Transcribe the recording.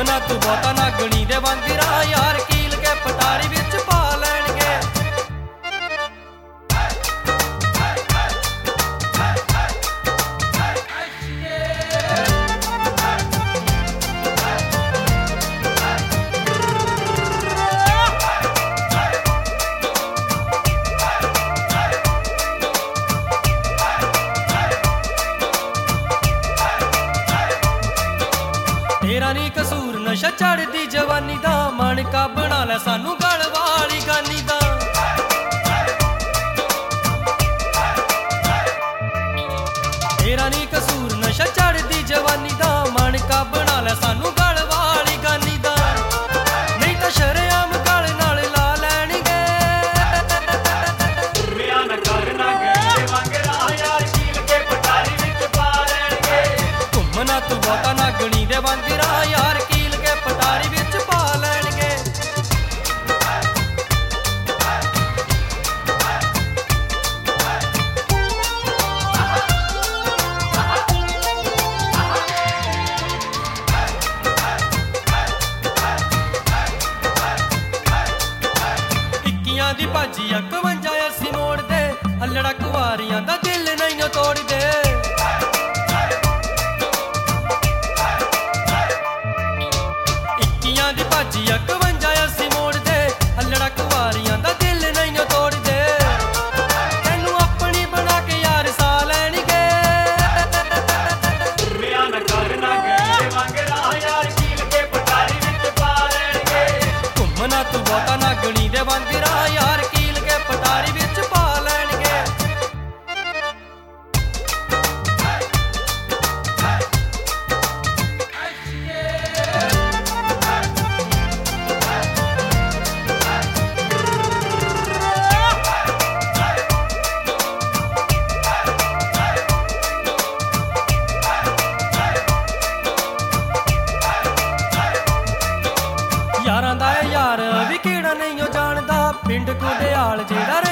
ਘੁੰਮਣਾ ਤੂੰ ਬਹੁਤਾ ਨਾਗਣੀ ਦੇ ਵਾਂਗਰਾ ਯਾਰ ਕੀਲ ਕੇ ਪਟਾਰੀ ਵਿੱਚ ਪਾ ਲੈਣਗੇ। ਤੇਰਾ ਨੀ ਕਸੂਰ ਨਸ਼ਾ ਚੜਦੀ ਜਵਾਨੀ ਦਾ ਮਣਕਾ ਬਣਾ ਲੈ ਸਾਨੂੰ ਗਲ ਵਾਲੀ ਗਾਨੀ ਦਾ। ਤੇਰਾ ਨੀ ਕਸੂਰ ਨਸ਼ਾ ਚੜਦੀ ਜਵਾਨੀ ਦਾ ਮਣਕਾ ਬਣਾ ਲੈ ਸਾਨੂੰ ਗਲ ਵਾਲੀ ਗਾਨੀ ਦਾ। ਨਹੀਂ ਤਾਂ ਸ਼ਰੇਆਮ ਗਲ ਨਾਲ ਲਾ ਲੈਣਗੇ। ਬਿਆਨ ਕਰਨਾ ਗਏ ਵਾਂਗਰਾ ਯਾਰ ਕੀਲ ਕੇ ਪਟਾਰੀ ਵਿੱਚ ਪਾ ਲੈਣਗੇ। ਘੁੰਮਣਾ ਤੂੰ ਬਹੁਤਾ ਨਾਗਣੀ ਦੇ ਵਾਂਗਰਾ ਯਾਰ ਕੀਲ ਕੇ ਪਟਾਰੀ ਵਿੱਚ ਪਾ ਲੈਣਗੇ। ਇੱਕੀਆਂ ਦੀ ਭਾਜੀ 51 ਅਸੀਂ ਮੋੜਦੇ ਹੱਲੜਾ ਕੁਵਾਰੀਆਂ ਦਾ ਦਿਲ ਨਹੀਂ ਤੋੜਦੇ। ਇੱਕੀਆਂ ਦੀ ਭਾਜੀ 51 ਅਸੀਂ ਮੋੜਦੇ ਹੱਲੜਾ ਕੁਵਾਰੀਆਂ ਦਾ ਦਿਲ ਨਹੀਂ ਤੋੜਦੇ। ਤੈਨੂੰ ਆਪਣੀ ਬਣਾ ਕੇ ਯਾਰ ਸਾ ਲੈਣਗੇ। ਬਿਆਨ ਕਰਨਾ ਗਏ ਵਾਂਗਰਾ ਯਾਰ ਕੀਲ ਕੇ ਪਟਾਰੀ ਵਿੱਚ ਪਾ ਲੈਣਗੇ। ਘੁੰਮਣਾ ਤੂੰ ਬਹੁਤਾ ਨਾਗਣੀ ਦੇ ਵਾਂਗਰਾ ਯਾਰ ਕੀਲ ਕੇ ਪਟਾਰੀ ਵਿੱਚ ਪਾ ਲੈਣਗੇ। ਯਾਰਾਂ ਦਾ ਯਾਰ ਵੀ ਕਿਹੜਾ ਨਹੀਂ ਉਹ ਜਾਣਦਾ ਪਿੰਡ ਕੁੜਿਆਲ ਜਿਹੜਾ